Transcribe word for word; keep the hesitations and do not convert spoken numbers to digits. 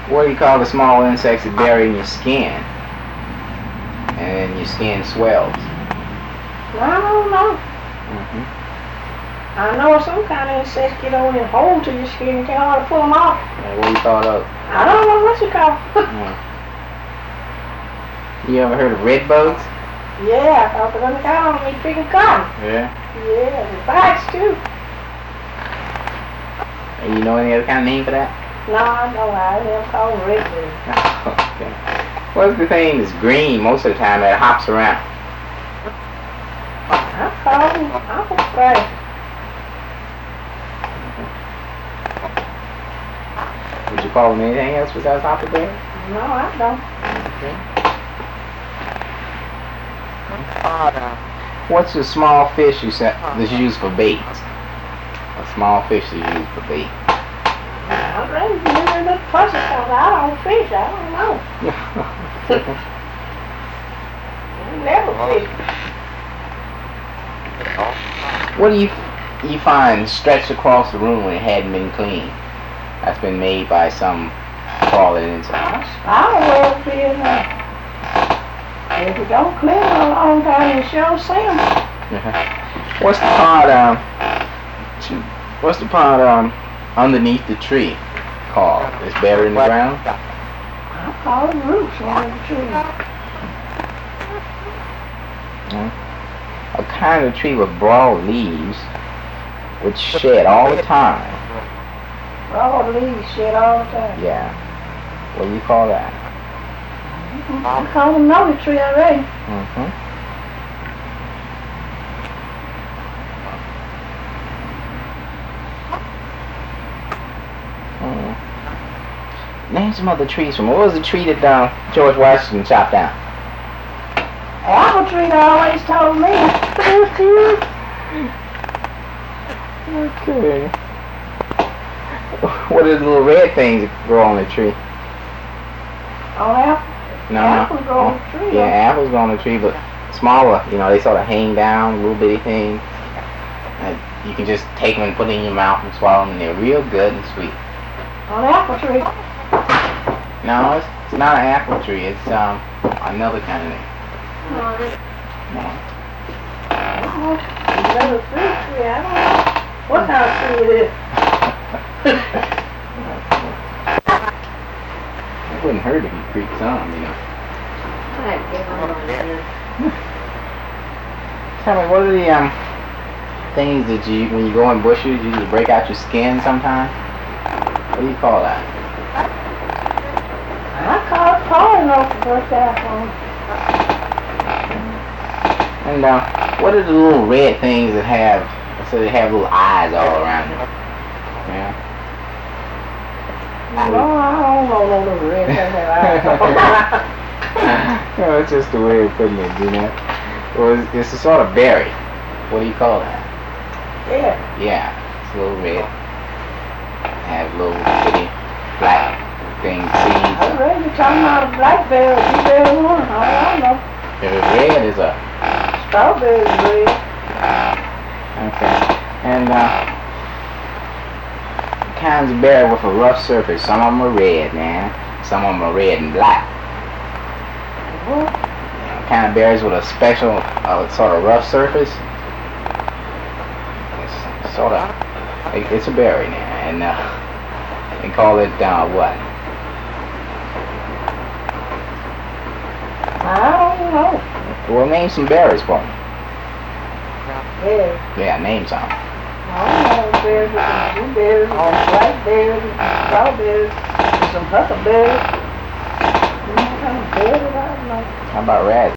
What do you call the small insects that bury in your skin? And your skin swells. I don't know. Mm-hmm. I know some kind of insects get on and hold to your skin and can't hardly pull them off. Yeah, what do you call those? I don't know what you call them. Mm. You ever heard of red bugs? Yeah, I thought they were going to count on me picking cotton. Yeah. Yeah, the bites too. And you know any other kind of name for that? No, I don't. I never call them red birds. Okay. What's the thing that's green most of the time that hops around? I call them apple spray. Would you call them anything else besides hoppleberry? No, I don't. Okay. What's the small fish you said that's used for bait? A small fish that's used for bait. I'm ready to do the pussy because I don't fish. I don't know. I never fish. What do you you find stretched across the room when it hadn't been cleaned? That's been made by some crawling insect. I don't know if it's in there. If you don't clean it a long time, you sure see them. What's the part um? What's the part um underneath the tree called? It's buried in the ground. I call them roots on the tree. A kind of tree with broad leaves, which shed all the time. Broad leaves shed all the time. Yeah. What do you call that? I call them nugget tree already. Mm-hmm. Mm. Name some other trees from. What was the tree that uh, George Washington chopped down? Apple tree, they always told me. Okay. What are the little red things that grow on the tree? On apple? No, apples no. grow on the tree. Yeah, apples grow on the tree, but smaller. You know, they sort of hang down, little bitty things. And you can just take them and put them in your mouth and swallow them, and they're real good and sweet. On the apple tree. No, it's, it's not an apple tree. It's um another kind of thing. No. No. Another fruit tree. I don't know what kind of tree it is. It wouldn't hurt if you creep some, you know. Tell me, what are the um things that you, when you go in bushes, you just break out your skin sometimes? What do you call that? I call it pollen off the first apple. And uh, what are the little red things that have, so they have little eyes all around them? Yeah. No, I don't know no little red thing that I No, it's just a way of putting it, you know. Well, it's, it's a sort of berry. What do you call that? Yeah. Yeah, it's a little red. Have little bitty black things, seeds. I'm ready to talk about a blackberry, blueberry one. I don't know. If it's red, it's a... Strawberry red. Okay. And uh, kinds of berry with a rough surface. Some of them are red, man. Some of them are red and black. What? Kind of berries with a special uh, sort of rough surface. It's sort of, it, it's a berry now, and uh, they call it uh, what? I don't know. Well, name some berries for me. Berries. Yeah, name some. I don't know berries, some blueberries, some blackberries, some strawberries, some huckleberries. What kind of berries? I don't know. How about raspberries?